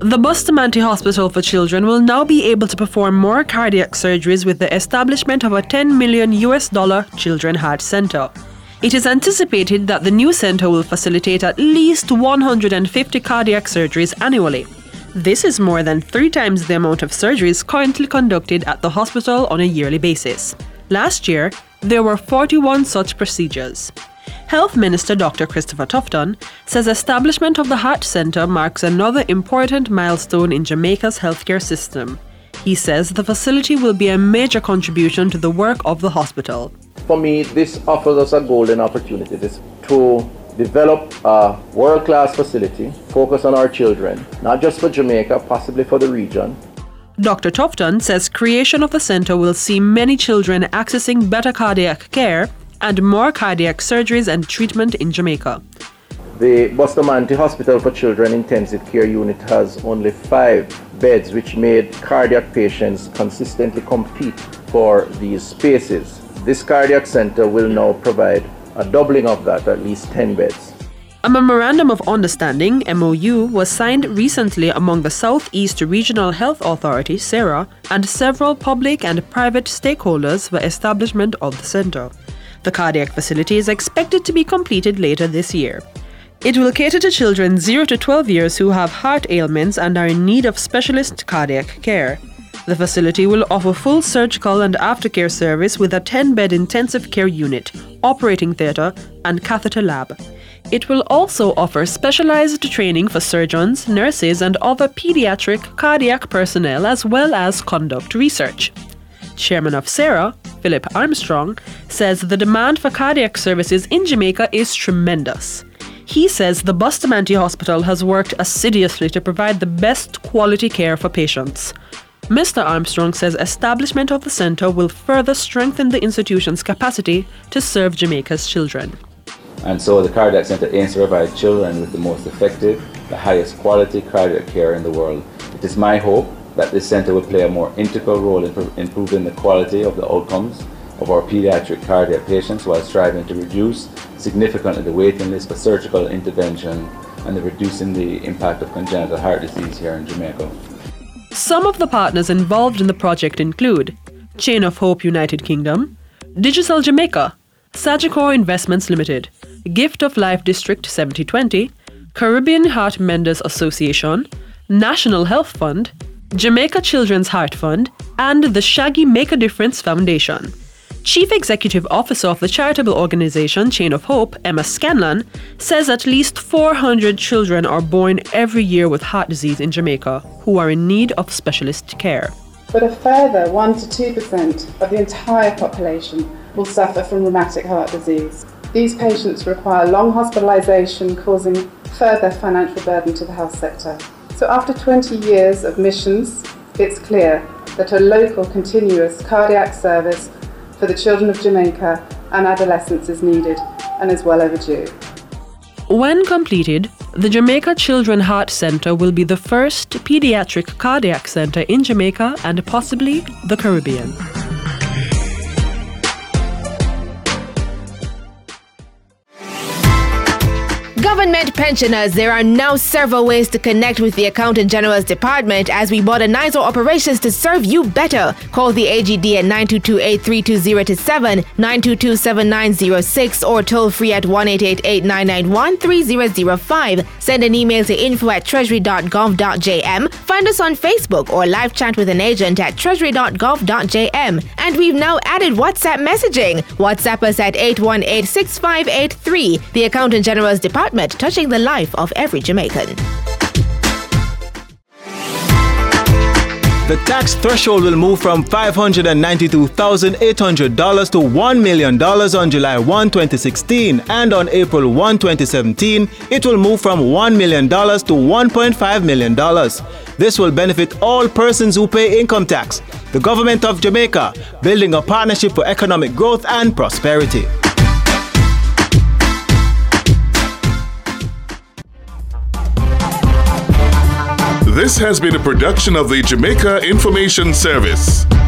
The Bustamante Hospital for Children will now be able to perform more cardiac surgeries with the establishment of a $10 million Children's Heart Center. It is anticipated that the new center will facilitate at least 150 cardiac surgeries annually. This is more than 3 times the amount of surgeries currently conducted at the hospital on a yearly basis. Last year, there were 41 such procedures. Health Minister Dr. Christopher Tufton says establishment of the Heart Center marks another important milestone in Jamaica's healthcare system. He says the facility will be a major contribution to the work of the hospital. For me, this offers us a golden opportunity to develop a world-class facility, focus on our children, not just for Jamaica, possibly for the region. Dr. Tufton says creation of the center will see many children accessing better cardiac care and more cardiac surgeries and treatment in Jamaica. The Bustamante Hospital for Children Intensive Care Unit has only 5 beds, which made cardiac patients consistently compete for these spaces. This cardiac center will now provide a doubling of that, at least 10 beds. A Memorandum of Understanding, MOU, was signed recently among the Southeast Regional Health Authority, SERA, and several public and private stakeholders for establishment of the center. The cardiac facility is expected to be completed later this year. It will cater to children 0 to 12 years who have heart ailments and are in need of specialist cardiac care. The facility will offer full surgical and aftercare service with a 10-bed intensive care unit, operating theatre, and catheter lab. It will also offer specialized training for surgeons, nurses, and other pediatric cardiac personnel, as well as conduct research. Chairman of SERA, Philip Armstrong, says the demand for cardiac services in Jamaica is tremendous. He says the Bustamante Hospital has worked assiduously to provide the best quality care for patients. Mr. Armstrong says establishment of the center will further strengthen the institution's capacity to serve Jamaica's children. And so the Cardiac Center aims to provide children with the most effective, the highest quality cardiac care in the world. It is my hope that this center will play a more integral role in improving the quality of the outcomes of our pediatric cardiac patients while striving to reduce significantly the waiting list for surgical intervention and reducing the impact of congenital heart disease here in Jamaica. Some of the partners involved in the project include Chain of Hope United Kingdom, Digital Jamaica, Sagicor Investments Limited, Gift of Life District 7020, Caribbean Heart Menders Association, National Health Fund, Jamaica Children's Heart Fund, and the Shaggy Make a Difference Foundation. Chief Executive Officer of the charitable organization Chain of Hope, Emma Scanlon, says at least 400 children are born every year with heart disease in Jamaica who are in need of specialist care. But a further 1 to 2% of the entire population will suffer from rheumatic heart disease. These patients require long hospitalization, causing further financial burden to the health sector. So after 20 years of missions, it's clear that a local continuous cardiac service for the children of Jamaica and adolescents is needed and is well overdue. When completed, the Jamaica Children's Heart Center will be the first pediatric cardiac center in Jamaica and possibly the Caribbean. Government pensioners, there are now several ways to connect with the Accountant General's Department as we modernize our operations to serve you better. Call the AGD at 922-8320-7, 922-7906, or toll free at 1-888-991-3005. Send an email to info@treasury.gov.jm. Find us on Facebook or live chat with an agent at treasury.gov.jm. And we've now added WhatsApp messaging. WhatsApp us at 818-6583. The Accountant General's Department, touching the life of every Jamaican. The tax threshold will move from $592,800 to $1 million on July 1, 2016, and on April 1, 2017, it will move from $1 million to $1.5 million. This will benefit all persons who pay income tax. The Government of Jamaica, building a partnership for economic growth and prosperity. This has been a production of the Jamaica Information Service.